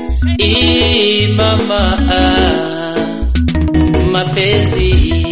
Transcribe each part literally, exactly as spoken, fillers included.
Ii mama, mapenzi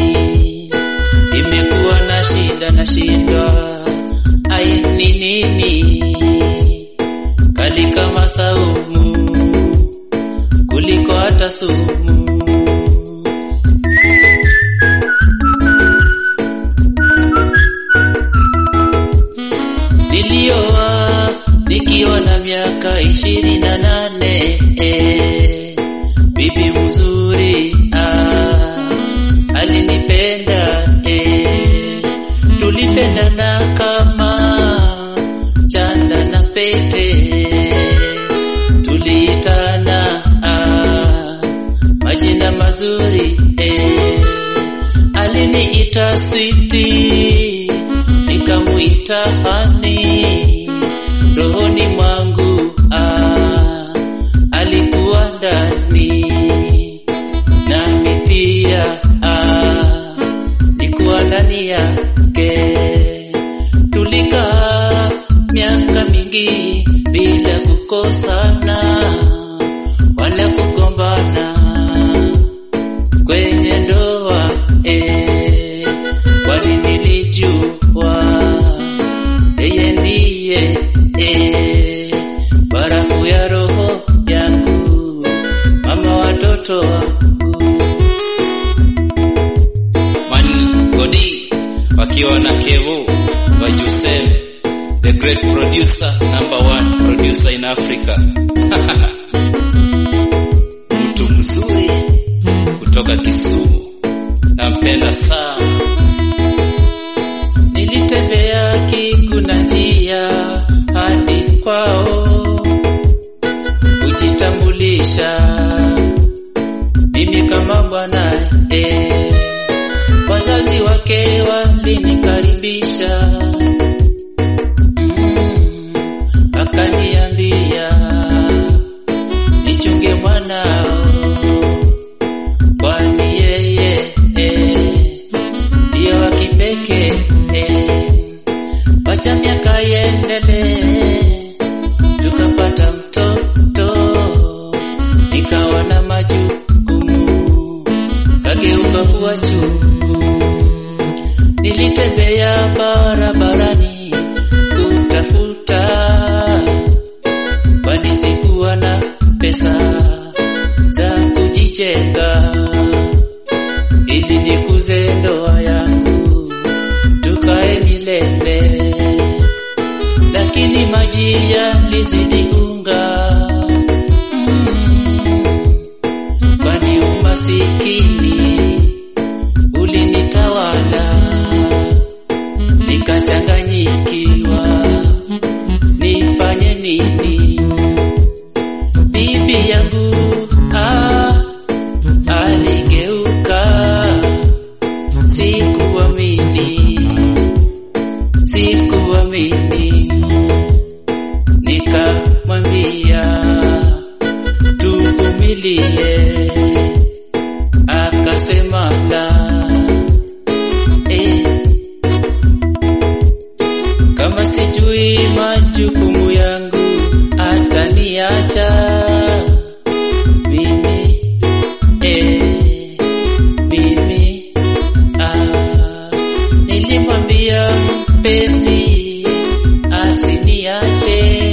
imekuwa na shida na shida. Ai ni nini kali kama saumu kuliko hata sumu. Nilioa nikiwa na miaka ishirini na nane, eh, bibi mzuri ah, alinipenda, eh, tulipendana kama chanda na pete, tuliitana ah, majina mazuri, eh, aliniita sweetie, nikamuita honey, rohoni mwangu ah, alikuwa ndani, nami pia ah, nikuwa ndani yake. Tulikaa miaka mingi bila kukosana wala kugombana kwenye ndoa, eh, kwani nilijua yeye ndiye, eh, barafu ya roho yangu, mama watoto wangu. Man Godi wakiwa na Kevo wa Joseph, the great producer, number one producer in Africa. Mtu mzuri kutoka Kisumu, nampenda sana. Nilitembea kiguna njia hadi kwao kujitambulisha mimi kama bwana, eh, wazazi wake walinikaribisha, mm, akaniambia nichunge mwanao kwani yeye eh, ndiyo wa kipekee, eh, wacha miaka iendelee, tukapata mtoto, nikawa na majukumu, kageuka kuwa chungu. Nilitembea barabarani kutafuta, kwani sikuwa na pesa za kujicheka, ili nikuze ndoa yangu tukae milele. Lakini maji yalizidi unga, mm, kwani umasikini ulinitawala, nikachanganyikiwa nifanye nini. Bibi yangu ah, aligeuka, sikuamini, sikuamini, nikamwambia tuvumilie, akasema la, eh, kama sijui majukumu yangu ataniacha mimi, eh, mimi ah, nilimwambia mpenzi asiniache,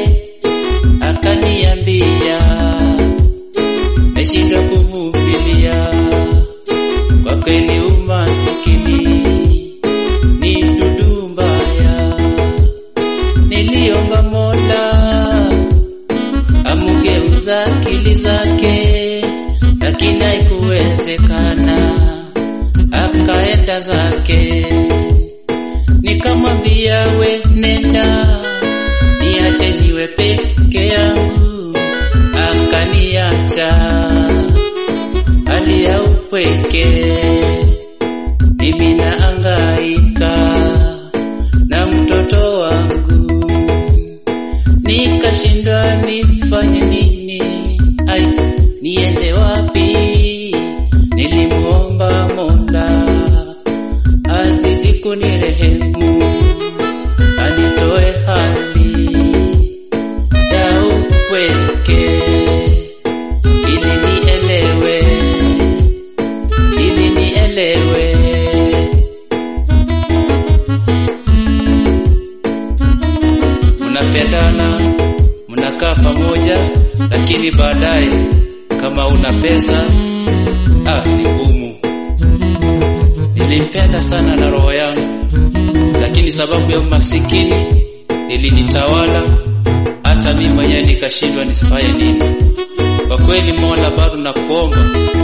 akaniambia meshindwa kuvumilia, kwa kweli umasikini ni dudu mbaya. Niliomba Mola amugeuza akili zake, lakini haikuwezekana, akaenda zake. Nikamwambia we nenda, niache niwe peke yangu, akaniacha hali ya upweke. Mimi naangaika na mtoto wangu, nikashindwa nifanye nini, ai niende wapi. Nilimuomba Mola azidi kunirehemu, anitoe hali ya upweke. pamoja, lakini baadaye kama una pesa ah, ni ngumu. Nilimpenda sana na roho yangu, lakini sababu ya umasikini ilinitawala, hata mimi mwenyewe nikashindwa nisifanye nini. Kwa kweli Mola, bado nakuomba,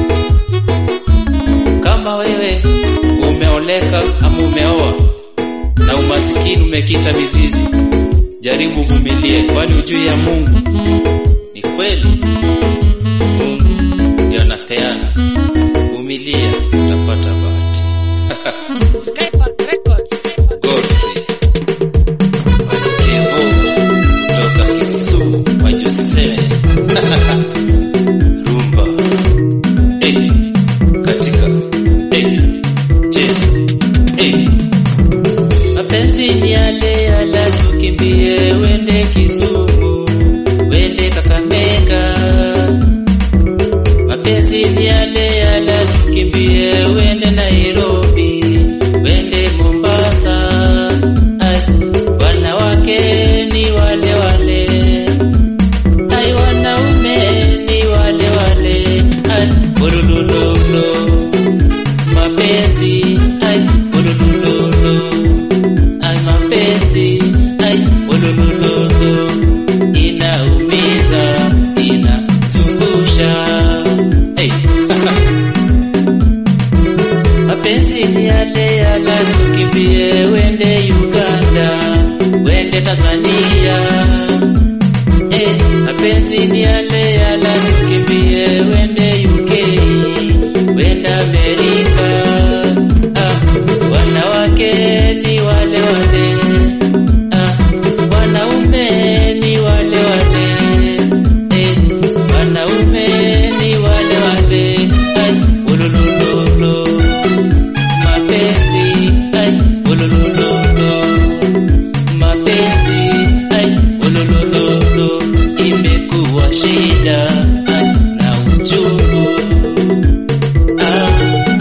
kama wewe umeoleka ama umeoa na umasikini umekita mizizi, jaribu uvumilie, kwani ujui ya Mungu ni kweli. Mungu ndio anapeana. Vumilia, utapata bahati. Skypark Records. Godfrey Kevo kutoka Kisumu, Majuse. Rumba. Hey, katika. Hey, cheza. Hey. Mapenzi ni yale yala, tukimbie wende Kisumu, wende Kakamega. Mapenzi ni yale yala, tukimbie wende Nairobi, wende Mombasa. Ay, wanawake ni wale wale, ay, wanaume ni wale wale. Ay, bolololo, mapenzi, ay, bolololo, ay, mapenzi, ay, bolololo, inaumiza, inazungusha. Hey. Mapenzi ni yale yala, tukimbie wende Uganda, wende Tanzania. Hey. Mapenzi ni yale yala, tukimbie wende U K, wende Amerika. Ah, wanawake ni wale wale, ah, wanaume ni wale wale. Eh, wanaume ni wale wale. Ay, olololo, mapenzi, ay, olololo, mapenzi, ay, olololo, imekuwa shida, ay, na uchungu. Ah,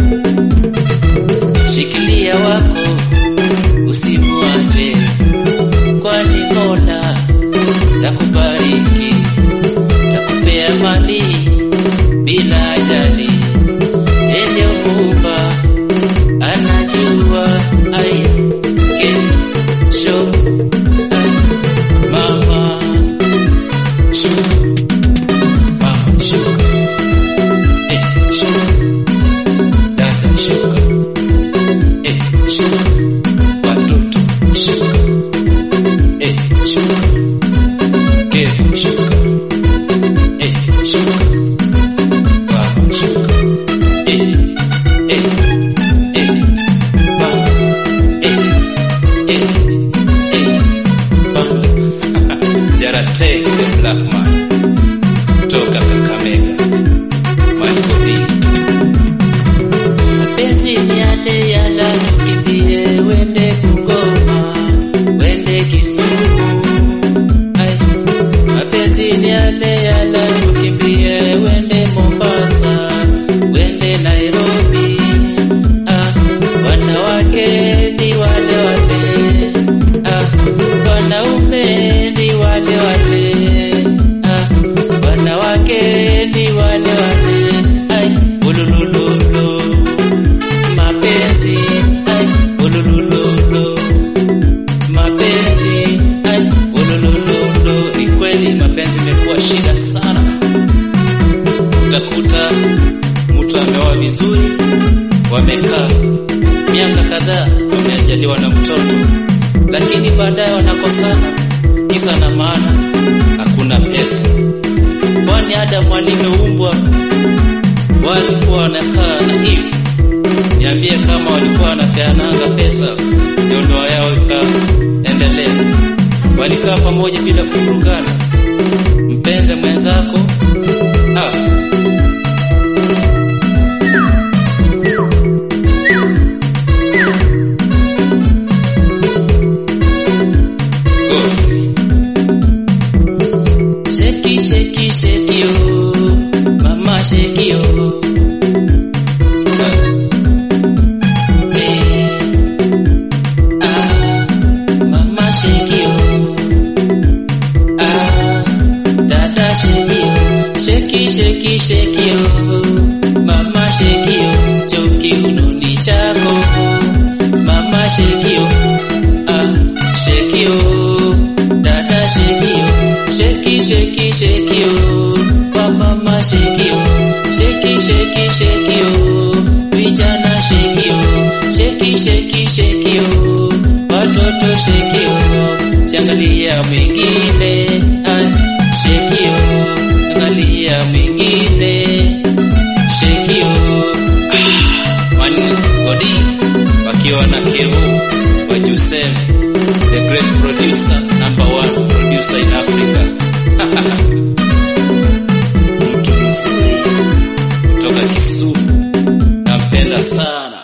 shikilia wako usimuache, kwani Mola takubariki, takupea mali bila ajali. Ende Muumba anajua, ay, kesho, ay, mama shuka, mama shuka, eh, shuka, dada shuka, eh, shuka, watoto shuka, eh, shuka, kero shuka, eh, shuka, baba shuka, eh, eh, eh, baba, eh, eh, eh, baba. Jarate the Black Man toka Kakamega, Michael D. Mapenzi ni yale yala, tukimbie wende Bungoma, wende Kisumu. Ay, mapenzi ni yale yala, tukimbie wende Mombasa, wende Nairobi. Ah, wanawake ni wale wale, ah, wanaume ni wale wale. Ah, wanawake ni wale wale. Ay, olololo, mapenzi, ay, olololo, mapenzi, ay, olololo. Ni kweli mapenzi imekuwa shida sana. Utakuta mtu ameoa vizuri, wamekaa miaka kadhaa, wameajaliwa na mtoto, lakini baadaye wanakosana, kisa na maana hakuna pesa. Kwani Adamu alivyoumbwa walikuwa wanakaa na Eve? Niambie kama walikuwa wanapeananga pesa ndio ndoa yao ikaendelea. Walikaa pamoja bila kuvurugana. Mpende mwenzako. Ah, sheki sheki sheki yo, mama sheki yo. sheki shekio, mama shekio, choki unoni chako, mama shekio, ah shekio, dada shekio, sheki sheki shekio, kwa mama shekio, sheki sheki shekio, vijana shekio, sheki sheki shekio, watoto shekio, siangalia mwingine, ah shekio, siangalia mwingine, shekio. Ah, Mani Godi wakiwa na Kevo wa Jusem, the great producer, number one producer in Africa. Mtu mzuri kutoka Kisumu, nampenda sana.